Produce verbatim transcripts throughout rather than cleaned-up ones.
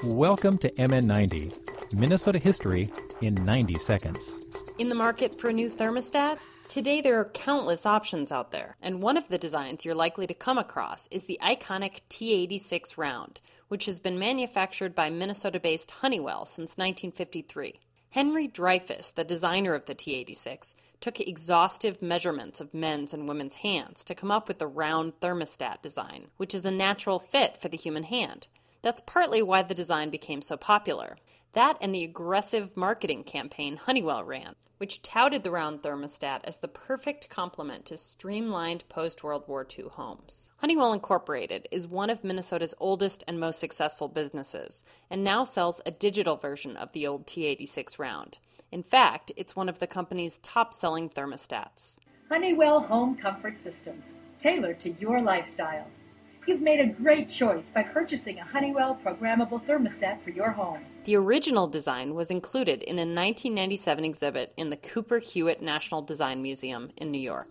Welcome to M N ninety, Minnesota history in ninety seconds. In the market for a new thermostat? Today there are countless options out there, and one of the designs you're likely to come across is the iconic T eighty-six Round, which has been manufactured by Minnesota-based Honeywell since nineteen fifty-three. Henry Dreyfuss, the designer of the T eighty-six, took exhaustive measurements of men's and women's hands to come up with the round thermostat design, which is a natural fit for the human hand. That's partly why the design became so popular. That and the aggressive marketing campaign Honeywell ran, which touted the round thermostat as the perfect complement to streamlined post-World War Two homes. Honeywell Incorporated is one of Minnesota's oldest and most successful businesses, and now sells a digital version of the old T eighty-six Round. In fact, it's one of the company's top-selling thermostats. Honeywell Home Comfort Systems, tailored to your lifestyle. You've made a great choice by purchasing a Honeywell programmable thermostat for your home. The original design was included in a nineteen ninety-seven exhibit in the Cooper Hewitt National Design Museum in New York.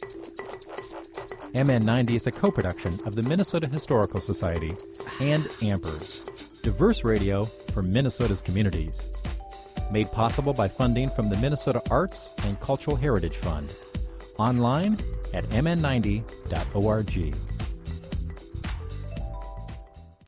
M N ninety is a co-production of the Minnesota Historical Society and Ampers, diverse radio for Minnesota's communities. Made possible by funding from the Minnesota Arts and Cultural Heritage Fund. Online at m n ninety dot org.